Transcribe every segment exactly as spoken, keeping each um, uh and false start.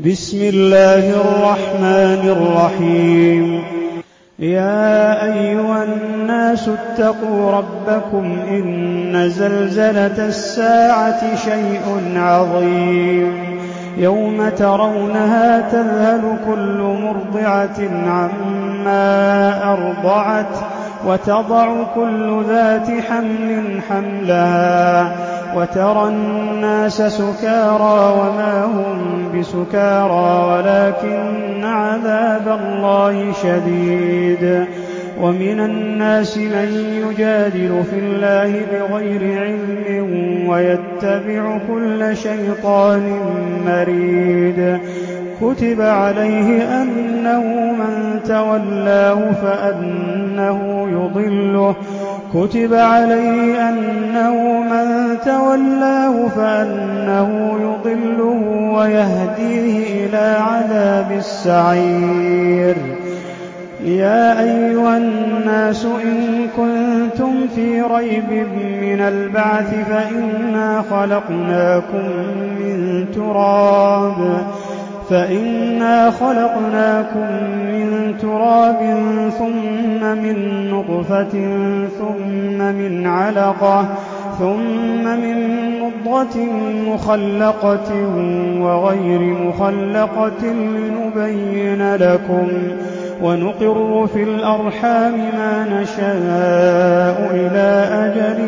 بسم الله الرحمن الرحيم. يا أيها الناس اتقوا ربكم إن زلزلة الساعة شيء عظيم يوم ترونها تذهل كل مرضعة عما أرضعت وتضع كل ذات حمل حملها وترى الناس سكارى وما هم بسكارى ولكن عذاب الله شديد. ومن الناس من يجادل في الله بغير علم ويتبع كل شيطان مريد. كتب عليه أنه من تولاه فأنه يضله كتب عليه أنه من تولاه فأنه يضله ويهديه إلى عذاب السعير. يا أيها الناس إن كنتم في ريب من البعث فإنا خلقناكم من تراب فإنا خلقناكم من تراب ثم من نطفة ثم من علقة ثم من مضغة مخلقة وغير مخلقة لنبين لكم ونقر في الأرحام ما نشاء إلى أجل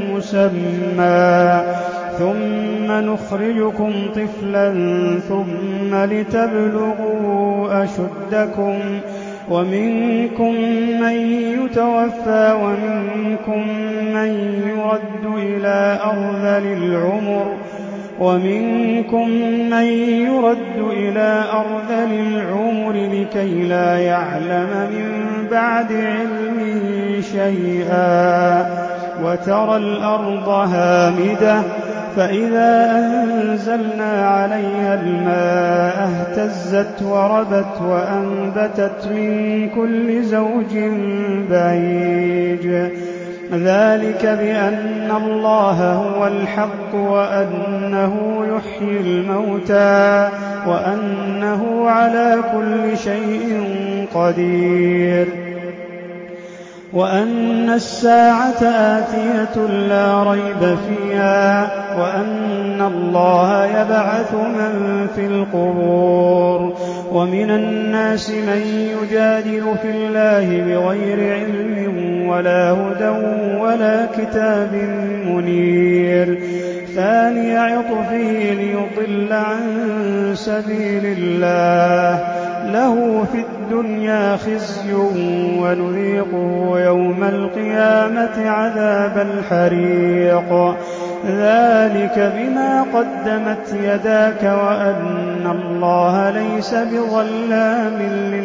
مسمى ثم نخرجكم طفلا ثم لتبلغوا أشدكم ومنكم من يتوفى ومنكم من يرد إلى أرذل العمر ومنكم من يرد إلى أرذل العمر لكي لا يعلم من بعد علم شيئا. وترى الأرض هامدة فإذا أنزلنا عليها الماء اهتزت وربت وأنبتت من كل زوج بهيج. ذلك بأن الله هو الحق وأنه يحيي الموتى وأنه على كل شيء قدير وأن الساعة آتية لا ريب فيها وأن الله يبعث من في القبور. ومن الناس من يجادل في الله بغير علم ولا هدى ولا كتاب منير. ثاني عطفه ليضل عن سبيل الله له في الدنيا خزي ونذيقه يوم القيامة عذاب الحريق. ذلك بما قدمت يداك وأن الله ليس بظلام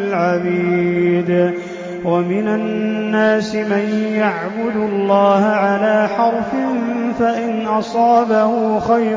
للعبيد. ومن الناس من يعبد الله على حرف فإن أصابه خير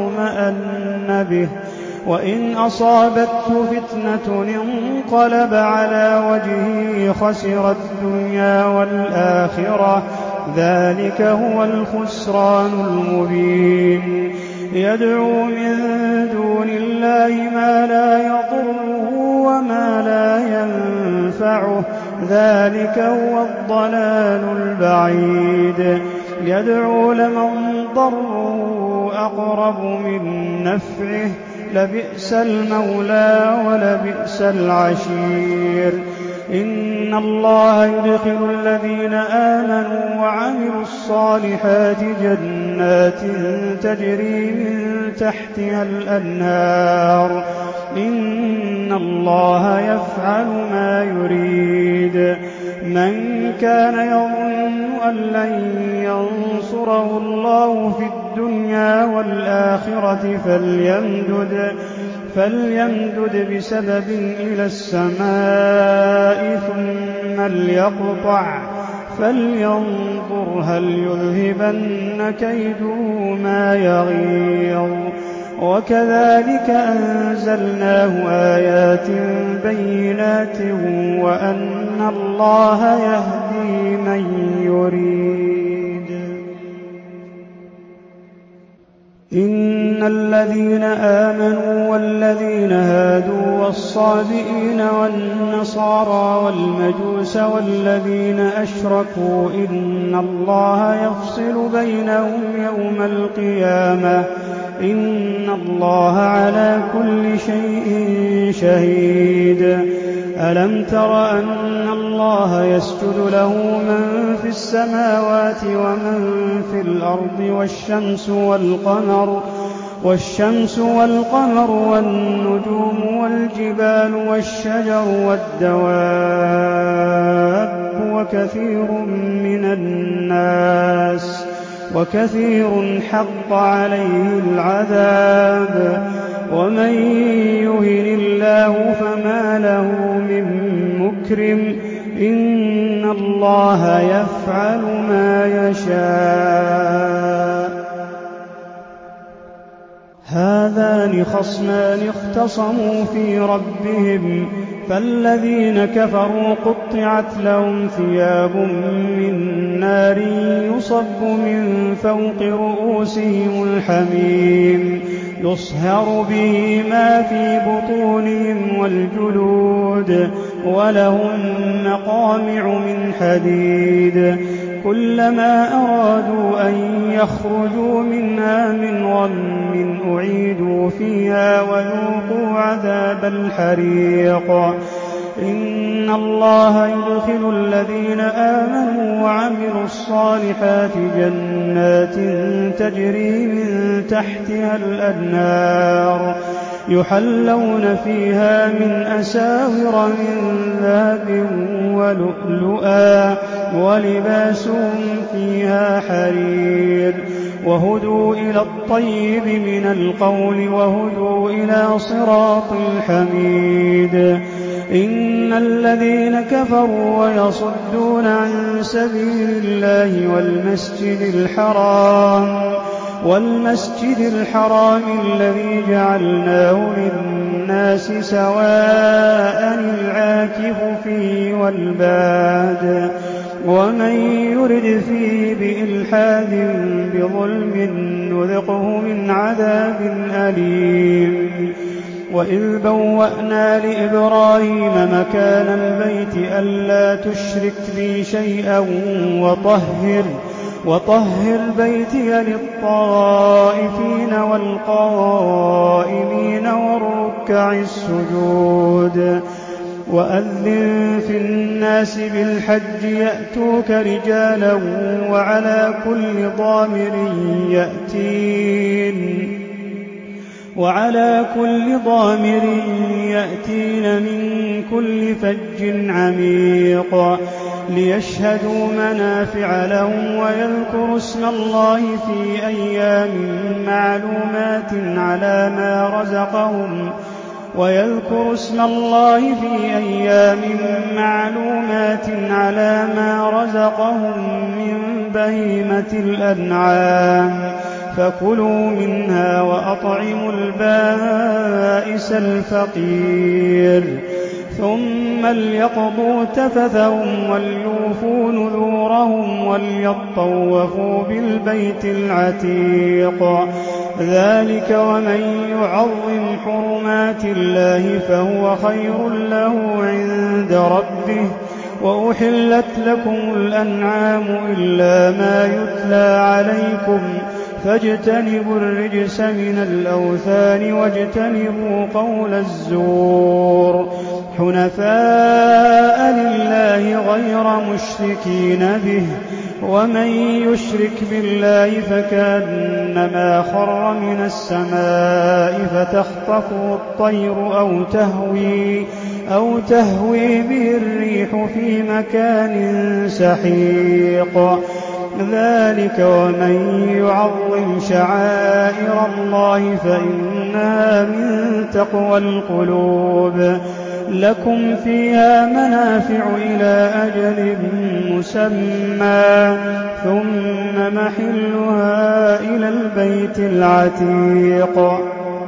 اطمأن به وإن أصابته فتنة انقلب على وجهه خسر الدنيا والآخرة ذلك هو الخسران المبين. يدعو من دون الله ما لا يضره وما لا ينفعه ذلك هو الضلال البعيد. يدعو لمن ضره أقرب من نفعه لبئس المولى ولبئس العشير. إن الله يدخل الذين آمنوا وعملوا الصالحات جنات تجري من تحتها الأنهار إن الله يفعل ما يريد. من كان يظن أن لن ينصره الله في الدنيا والآخرة فليمدد فليمدد بسبب إلى السماء ثم ليقطع فلينظر هل يذهبن كيده ما يغيظ. وكذلك أنزلناه آيات بينات وأن الله يهدي من يريد. إن الذين آمنوا والذين هادوا والصابئين والنصارى والمجوس والذين أشركوا إن الله يفصل بينهم يوم القيامة إن الله على كل شيء شهيد. ألم تر أن الله يسجد له من في السماوات ومن في الأرض والشمس والقمر والشمس والقمر والنجوم والجبال والشجر والدواب وكثير من الناس وكثير حق عليه العذاب ومن يهن الله فما له من مكرم إن الله يفعل ما يشاء. هذان خصمان اختصموا في ربهم فالذين كفروا قطعت لهم ثياب من نار يصب من فوق رؤوسهم الحميم يصهر به ما في بطونهم والجلود ولهم مقامع من حديد كلما أرادوا أن يخرجوا منها من غم أعيدوا فيها وذوقوا عذاب الحريق. إن الله يدخل الذين آمنوا وعملوا الصالحات جنات تجري من تحتها الأنهار يحلون فيها من أساور من ذهب ولؤلؤا ولباسهم فيها حرير وهدوا إلى الطيب من القول وهدوا إلى صراط الحميد. إن الذين كفروا ويصدون عن سبيل الله والمسجد الحرام والمسجد الحرام الذي جعلناه للناس سواء العاكف فيه والباد ومن يرد فيه بإلحاد بظلم نذقه من عذاب أليم. وإذ بوأنا لإبراهيم مكان البيت ألا تشرك بي شيئا وطهر وطهر بيتي للطائفين والقائمين والركع السجود. وأذن في الناس بالحج يأتوك رجالا وعلى كل ضامر يأتين وعلى كل ضامر يأتين من كل فج عميق ليشهدوا منافع لهم ويذكروا اسم الله في أيام معلومات على ما رزقهم ويذكروا اسم الله في أيام معلومات على ما رزقهم من بهيمة الأنعام فكلوا منها وأطعموا البائس الفقير ثم ليقضوا تفثهم وليوفوا نذورهم وليطوفوا بالبيت العتيق. ذلك ومن يعظم حرمات الله فهو خير له عند ربه. وأحلت لكم الأنعام إلا ما يتلى عليكم فاجتنبوا الرجس من الأوثان واجتنبوا قول الزور حنفاء لله غير مشركين به ومن يشرك بالله فكأنما خر من السماء فتخطفه الطير أو تهوي أو تهوي به الريح في مكان سحيق. ذلك ومن يعظم شعائر الله فإنها من تقوى القلوب. لكم فيها منافع إلى أجل مسمى ثم محلها إلى البيت العتيق.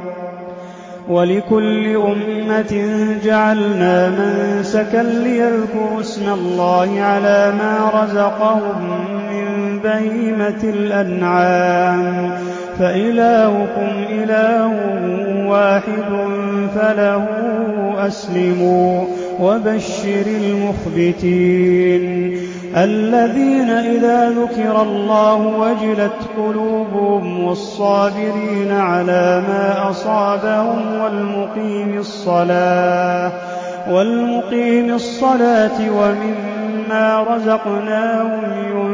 ولكل أمة جعلنا منسكا ليذكروا اسم الله على ما رزقهم من بهيمة الأنعام فإلهكم إله واحد فله أسلموا وبشر المخبتين الذين إذا ذكر الله وجلت قلوبهم والصابرين على ما أصابهم والمقيم الصلاة والمقيم الصلاة ومما رزقناهم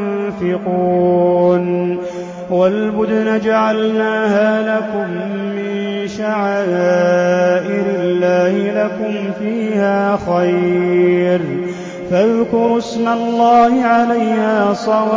ينفقون والبدن جعلناها لكم من شعائر الله لكم فيها خير فاذكروا اسم الله عليها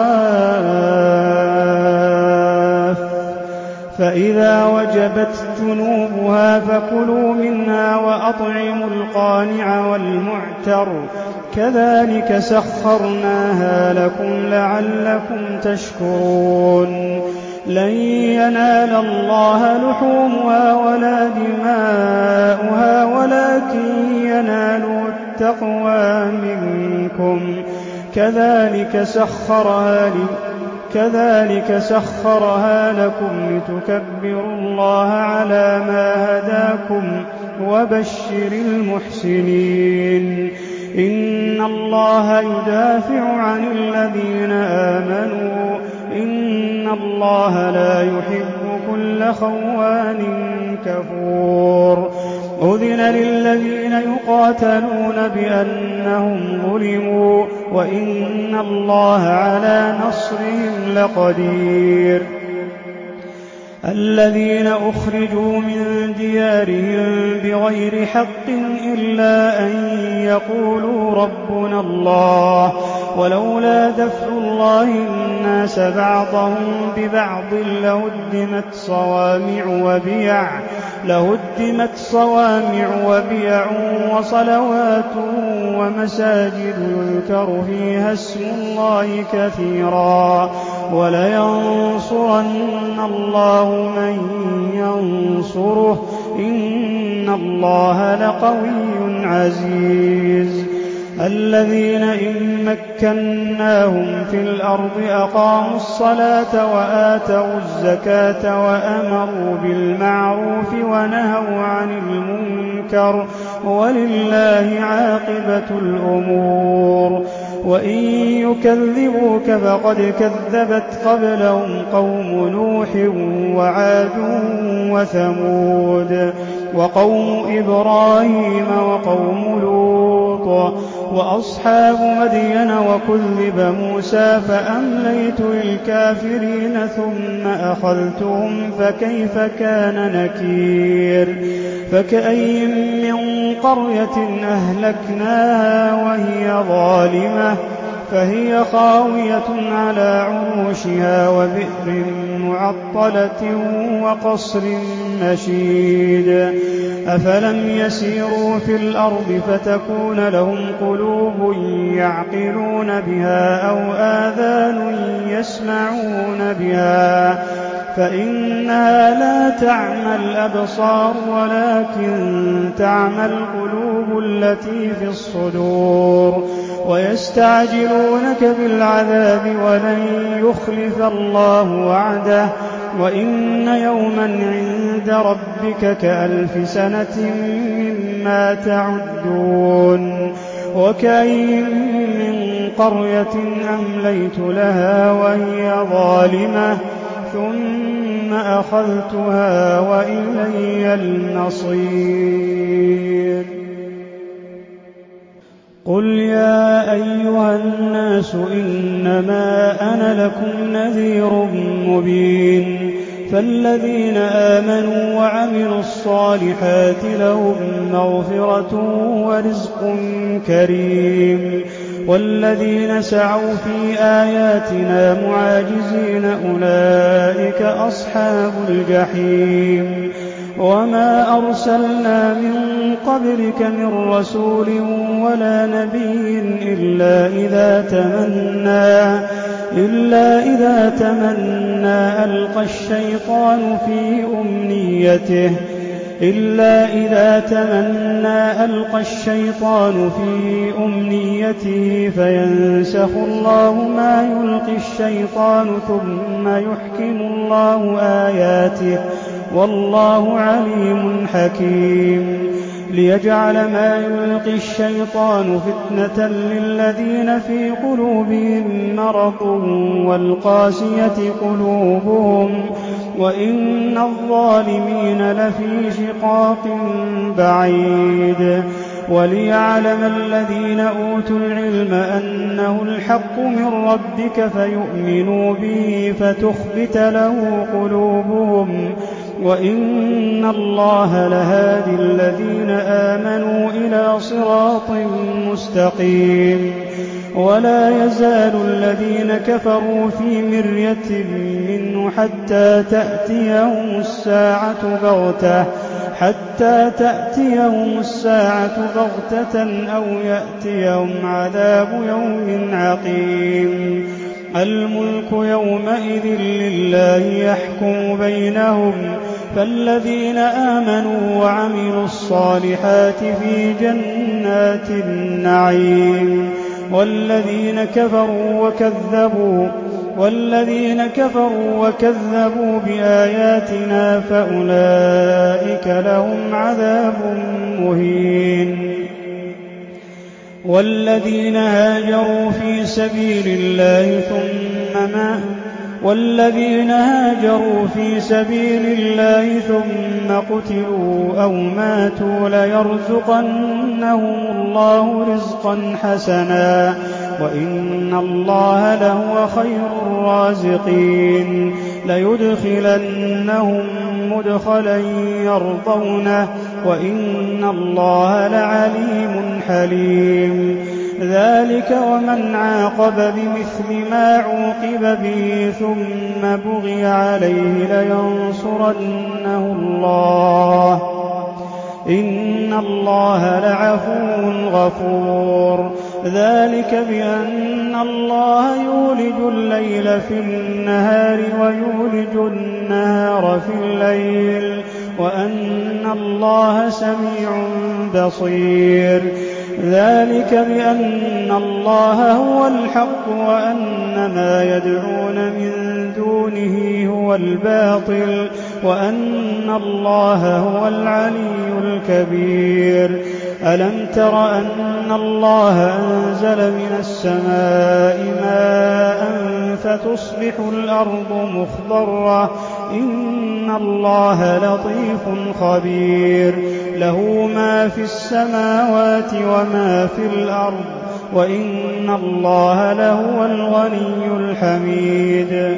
صواف فإذا وجبت جنوبها فكلوا منها وأطعموا القانع والمعتر كذلك سخرناها لكم لعلكم تشكرون لن ينال الله لحومها ولا دماؤها ولكن يناله التقوى منكم كذلك سخرها لكم كذلك سخرها لكم لتكبروا الله على ما هداكم وبشر المحسنين إن الله يدافع عن الذين آمنوا إن الله لا يحب كل خوان كفور أذن للذين يقاتلون بأنهم ظلموا وإن الله على نصرهم لقدير الذين أخرجوا من ديارهم بغير حق إلا أن يقولوا ربنا الله ولولا دفع الله الناس بعضهم ببعض لهدمت صوامع وبيع لهدمت صوامع وبيع وصلوات ومساجد يذكر فيها اسم الله كثيرا ولينصرن الله من ينصره إن الله لقوي عزيز الذين إن مكناهم في الأرض أقاموا الصلاة وآتوا الزكاة وأمروا بالمعروف ونهوا عن المنكر ولله عاقبة الأمور وإن يكذبوك فقد كذبت قبلهم قوم نوح وعاد وثمود وقوم إبراهيم وقوم لوط وأصحاب مدين وكذب موسى فأمليت للكافرين ثم أخذتهم فكيف كان نكير فكأي من قرية أهلكناها وهي ظالمة فهي خاوية على عروشها وبئر معطلة وقصر مشيد أفلم يسيروا في الأرض فتكون لهم قلوب يعقلون بها أو آذان يسمعون بها فإنها لا تعمى الأبصار ولكن تعمى القلوب التي في الصدور ويستعجلونك بالعذاب ولن يخلف الله وعده وإن يوما عند ربك كألف سنة مما تعدون وكأين من قرية أمليت لها وهي ظالمة ثم أخذتها وإلي المصير قل يا أيها الناس إنما أنا لكم نذير مبين فالذين آمنوا وعملوا الصالحات لهم مغفرة ورزق كريم والذين سعوا في آياتنا معاجزين أولئك أصحاب الجحيم وما أرسلنا من قبلك من رسول ولا نبي إلا إذا تمنى إلا إذا تمنى ألقى الشيطان في أمنيته إلا إذا تمنى ألقى الشيطان في أمنيته فينسخ الله ما يلقي الشيطان ثم يحكم الله آياته والله عليم حكيم ليجعل ما يلقي الشيطان فتنة للذين في قلوبهم مرض والقاسية قلوبهم وإن الظالمين لفي شقاق بعيد وليعلم الذين أوتوا العلم أنه الحق من ربك فيؤمنوا به فتخبت له قلوبهم وإن الله لهادي الذين آمنوا إلى صراط مستقيم ولا يزال الذين كفروا في مرية منه حتى تأتيهم الساعة بغتة حتى تأتيهم الساعة بغتة أو يأتيهم عذاب يوم عقيم الملك يومئذ لله يحكم بينهم فالذين آمنوا وعملوا الصالحات في جنات النعيم والذين كفروا وكذبوا والذين كفروا وكذبوا بآياتنا فأولئك لهم عذاب مهين والذين هاجروا في سبيل الله ثم ما والذين هاجروا في سبيل الله ثم قتلوا أو ماتوا ليرزقنهم الله رزقا حسنا وإن الله لهو خير الرازقين ليدخلنهم مدخلا يرضونه وإن الله لعليم حليم ذلك ومن عاقب بمثل ما عوقب به ثم بغي عليه لينصرنه الله إن الله لعفو غفور ذلك بأن الله يولج الليل في النهار ويولج النهار في الليل وأن الله سميع بصير ذلك بأن الله هو الحق وأن ما يدعون من دونه هو الباطل وأن الله هو العلي الكبير ألم تر أن الله أنزل من السماء ماء فتصبح الأرض مخضرة إن الله لطيف خبير له ما في السماوات وما في الأرض وإن الله لهو الغني الحميد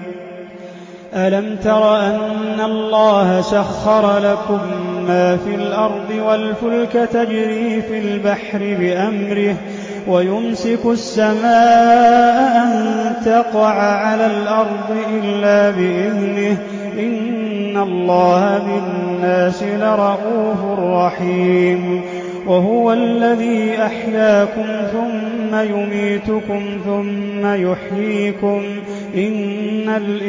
ألم تر أن الله سخر لكم ما في الأرض والفلك تجري في البحر بأمره ويمسك السماء أن تقع على الأرض إلا بإذنه إن الله بالناس لرءوف رحيم وهو الذي أحياكم ثم يميتكم ثم يحييكم إن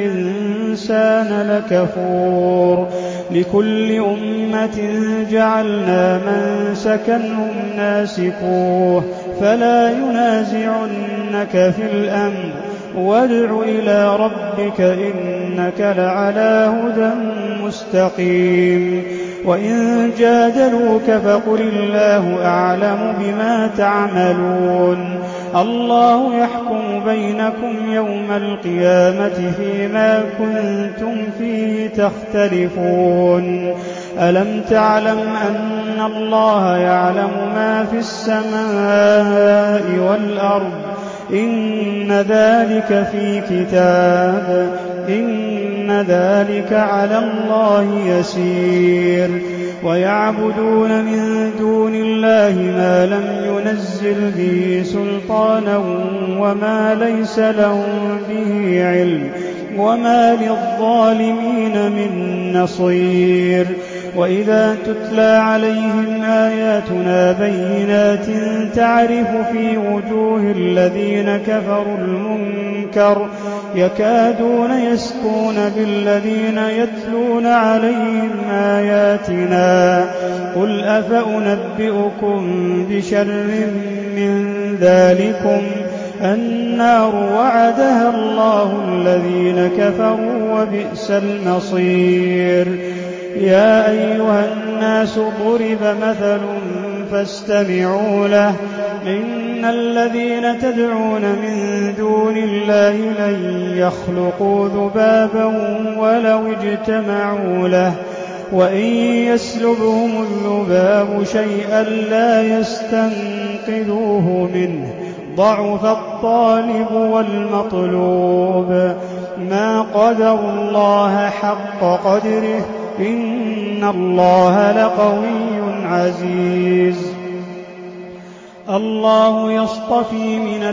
الإنسان لكفور لكل أمة جعلنا منسكا هم ناسكوه فلا ينازعنك في الأمر وادع إلى ربك إنك لعلى هدى مستقيم وإن جادلوك فقل الله أعلم بما تعملون الله يحكم بينكم يوم القيامة فيما كنتم فيه تختلفون ألم تعلم أن الله يعلم ما في السماء والأرض إن ذلك في كتاب إن ذلك على الله يسير ويعبدون من دون الله ما لم ينزل به سلطانا وما ليس لهم به علم وما للظالمين من نصير وإذا تتلى عليهم آياتنا بينات تعرف في وجوه الذين كفروا المنكر يكادون يسطون بالذين يتلون عليهم آياتنا قل أفأنبئكم بشر من ذلكم النار وعدها الله الذين كفروا وبئس المصير يا أيها الناس ضرب مثل فاستمعوا له إن الذين تدعون من دون الله لن يخلقوا ذبابا ولو اجتمعوا له وإن يسلبهم الذباب شيئا لا يستنقذوه منه ضعف الطالب والمطلوب ما قدروا الله حق قدره إن الله لقوي عزيز الله يصطفي من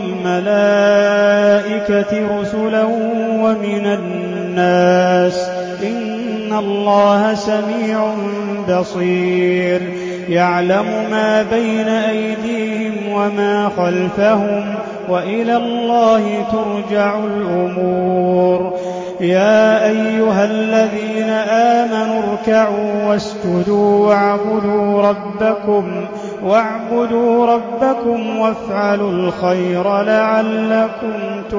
الملائكة رسلا ومن الناس إن الله سميع بصير يعلم ما بين أيديهم وما خلفهم وإلى الله ترجع الأمور يا أيها الذين آمنوا اركعوا واسجدوا واعبدوا ربكم واعبدوا ربكم وافعلوا الخير لعلكم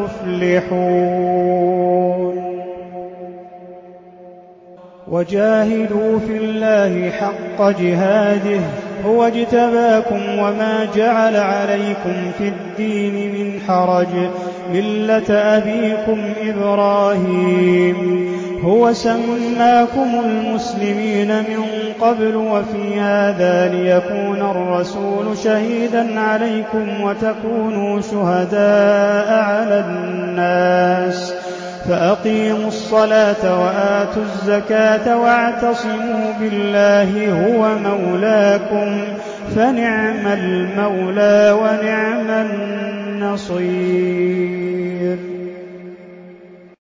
تفلحون وجاهدوا في الله حق جهاده هو اجتباكم وما جعل عليكم في الدين من حرج ملة أبيكم إبراهيم هو سماكم المسلمين من قبل وفي هذا ليكون الرسول شهيدا عليكم وتكونوا شهداء على الناس فأقيموا الصلاة وآتوا الزكاة واعتصموا بالله هو مولاكم فنعم المولى ونعم النصير